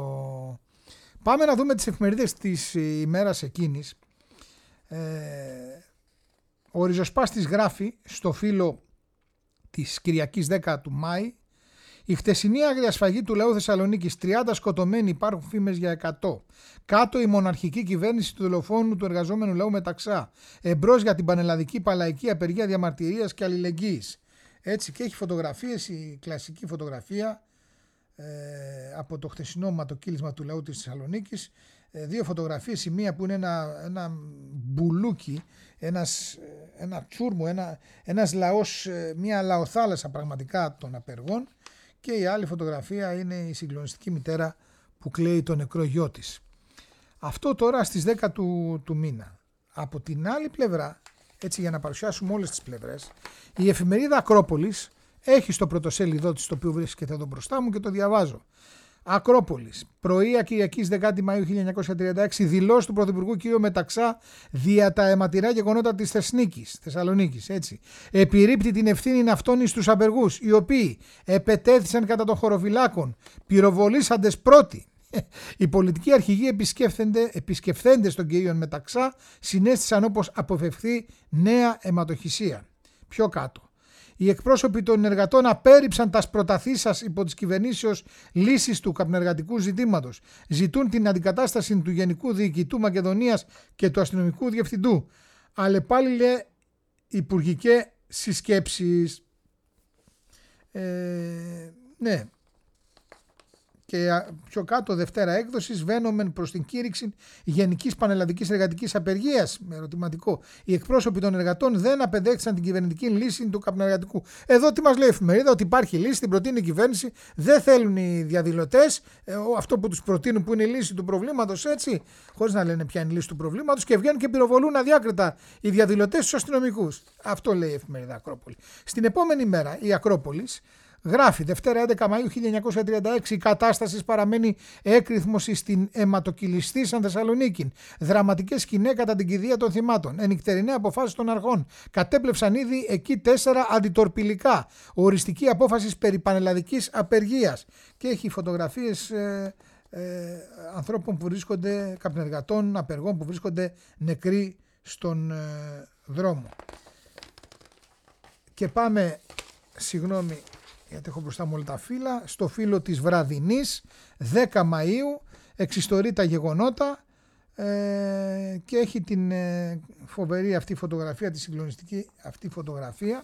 Πάμε να δούμε τις εφημερίδες της ημέρας εκείνης. Ε, ο Ριζοσπάστης γράφει στο φύλλο της Κυριακής δέκα του Μάη: η χτεσινή άγρια σφαγή του λαού Θεσσαλονίκης, τριάντα σκοτωμένοι, υπάρχουν φήμες για εκατό. Κάτω η μοναρχική κυβέρνηση του δολοφόνου του εργαζόμενου λαού Μεταξά. Εμπρός για την πανελλαδική παλαϊκή απεργία διαμαρτυρίας και αλληλεγγύης. Έτσι, και έχει φωτογραφίες, η κλασική φωτογραφία ε, από το χτεσινό ματοκύλισμα του λαού της Θεσσαλονίκης. Ε, δύο φωτογραφίες, η μία που είναι ένα, ένα μπουλούκι, ένας, ένα τσούρμο, ένα, ένας λαός, μια λαοθάλασσα πραγματικά των απεργών. Και η άλλη φωτογραφία είναι η συγκλονιστική μητέρα που κλαίει το νεκρό γιο της. Αυτό τώρα στις δέκα του, του μήνα. Από την άλλη πλευρά, έτσι για να παρουσιάσουμε όλες τις πλευρές, η εφημερίδα Ακρόπολης έχει στο πρωτοσέλιδό της, το οποίο βρίσκεται εδώ μπροστά μου και το διαβάζω. Ακρόπολης, πρωία Κυριακής δέκα Μαΐου χίλια εννιακόσια τριάντα έξι, δηλώσεις του Πρωθυπουργού κ. Μεταξά δια τα αιματηρά γεγονότα της Θεσσνίκης, Θεσσαλονίκης, έτσι. Επιρρύπτει την ευθύνη αυτών στους απεργούς, οι οποίοι επετέθησαν κατά των χωροφυλάκων, πυροβολήσαντες πρώτοι. Οι πολιτικοί αρχηγοί επισκεφθέντες των κυρίων Μεταξά συνέστησαν όπως αποφευχθεί νέα αιματοχυσία. Πιο κάτω. Οι εκπρόσωποι των εργατών απέρριψαν τας προταθήσας υπό της κυβερνήσεως λύσης του καπνεργατικού ζητήματος. Ζητούν την αντικατάσταση του Γενικού Διοικητού Μακεδονίας και του Αστυνομικού Διευθυντού. Αλλεπάλληλε υπουργικέ συσκέψεις. Ε, ναι. Και πιο κάτω, Δευτέρα έκδοση, βαίνομεν προς την κήρυξη Γενικής Πανελλαδικής Εργατικής Απεργίας. Με ερωτηματικό. Οι εκπρόσωποι των εργατών δεν απεδέχθησαν την κυβερνητική λύση του καπνεργατικού. Εδώ τι μας λέει η εφημερίδα, ότι υπάρχει λύση, την προτείνει η κυβέρνηση, δεν θέλουν οι διαδηλωτές αυτό που τους προτείνουν, που είναι η λύση του προβλήματος, έτσι, χωρίς να λένε ποια είναι η λύση του προβλήματος, και βγαίνουν και πυροβολούν αδιάκριτα οι διαδηλωτές στους αστυνομικούς. Αυτό λέει η εφημερίδα Ακρόπολη. Στην επόμενη μέρα η Ακρόπολης γράφει Δευτέρα έντεκα Μαΐου χίλια εννιακόσια τριάντα έξι, η κατάσταση παραμένει έκρηθμος στην αιματοκυλιστή σαν Θεσσαλονίκη. Δραματικές σκηνές κατά την κηδεία των θυμάτων. Ενυκτερινέ αποφάσεις των αρχών. Κατέπλευσαν ήδη εκεί τέσσερα αντιτορπιλικά. Οριστική απόφαση περί πανελλαδικής απεργίας. Και έχει φωτογραφίες ε, ε, ανθρώπων που βρίσκονται, καπνεργατών, απεργών που βρίσκονται νεκροί στον, ε, δρόμου. Και πάμε, συγγνώμη γιατί έχω μπροστά μου όλα τα φύλλα, στο φύλλο της βραδινής, δέκα Μαΐου, εξιστορεί τα γεγονότα ε, και έχει την ε, φοβερή αυτή φωτογραφία, τη συγκλονιστική αυτή φωτογραφία.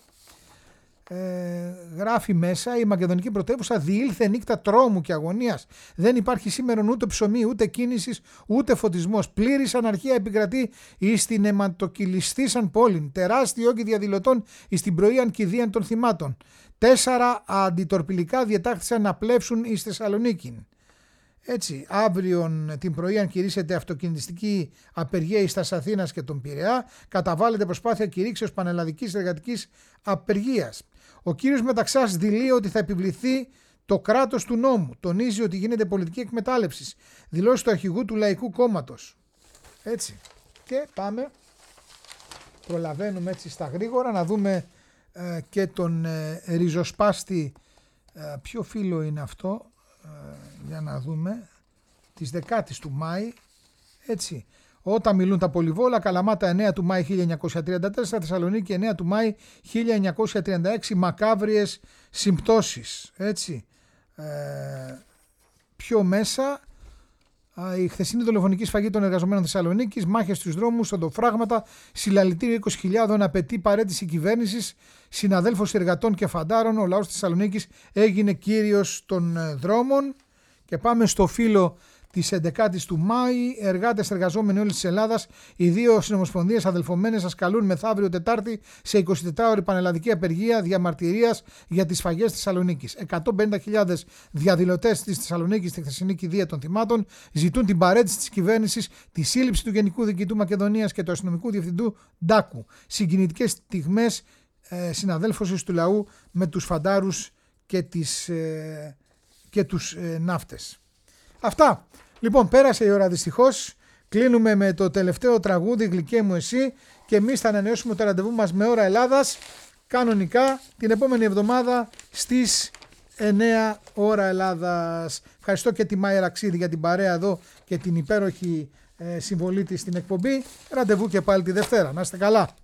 Ε, γράφει μέσα: η μακεδονική πρωτεύουσα διήλθε νύχτα τρόμου και αγωνίας. Δεν υπάρχει σήμερα ούτε ψωμί, ούτε κίνησης, ούτε φωτισμός. Πλήρης αναρχία επικρατεί εις την αιματοκυλιστήσαν πόλην. Τεράστιοι όγκοι διαδηλωτών εις την πρωίαν κηδείαν των θυμάτων. Τέσσερα αντιτορπιλικά διετάχθησαν να πλεύσουν εις Θεσσαλονίκη. Έτσι, αύριον την πρωίαν κηρύσσεται αυτοκινητιστική απεργία εις τας Αθήνας και τον Πειραιά. Καταβάλλεται προσπάθεια κηρύξεως πανελλαδικής εργατικής απεργίας. Ο κύριος Μεταξάς δηλεί ότι θα επιβληθεί το κράτος του νόμου. Τονίζει ότι γίνεται πολιτική εκμετάλλευση. Δηλώσει του αρχηγού του Λαϊκού Κόμματος. Έτσι. Και πάμε. Προλαβαίνουμε έτσι στα γρήγορα να δούμε ε, και τον ε, ριζοσπάστη. Ε, ποιο φύλλο είναι αυτό. Ε, για να δούμε. Της δεκάτης του Μάη. Έτσι. Όταν μιλούν τα πολυβόλα, Καλαμάτα εννέα του Μάη χίλια εννιακόσια τριάντα τέσσερα, Θεσσαλονίκη εννέα του Μάη χίλια εννιακόσια τριάντα έξι, μακάβριες συμπτώσεις. Έτσι. Ε, πιο μέσα, η χθεσινή δολοφονική σφαγή των εργαζομένων Θεσσαλονίκης, μάχες στους δρόμους, οδοφράγματα, συλλαλητήριο είκοσι χιλιάδων, απαιτεί παρέτηση κυβέρνησης, συναδέλφους εργατών και φαντάρων. Ο λαός της Θεσσαλονίκης έγινε κύριος των δρόμων. Και πάμε στο φύλλο της έντεκατης του Μάη, εργάτες εργαζόμενοι όλης της Ελλάδας, οι δύο συνομοσπονδίες αδελφωμένες σας καλούν μεθαύριο Τετάρτη σε εικοσιτετράωρη πανελλαδική απεργία διαμαρτυρίας για τις σφαγές της Θεσσαλονίκης. εκατόν πενήντα χιλιάδες διαδηλωτές της Θεσσαλονίκης στη χθεσινή κηδεία των θυμάτων ζητούν την παρέτηση της κυβέρνησης, τη σύλληψη του Γενικού Διοικητού Μακεδονίας και του Αστυνομικού Διευθυντού Ντάκου. Συγκινητικές στιγμές ε, συναδέλφωσης του λαού με τους φαντάρους και, τις, ε, και τους ε, ναύτες. Αυτά. Λοιπόν, πέρασε η ώρα δυστυχώς. Κλείνουμε με το τελευταίο τραγούδι «Γλυκέ μου εσύ» και εμείς θα ανανεώσουμε το ραντεβού μας με ώρα Ελλάδας κανονικά την επόμενη εβδομάδα στις εννέα ώρα Ελλάδας. Ευχαριστώ και τη Μάη Ραξίδη για την παρέα εδώ και την υπέροχη ε, συμβολή της στην εκπομπή. Ραντεβού και πάλι τη Δευτέρα. Να είστε καλά.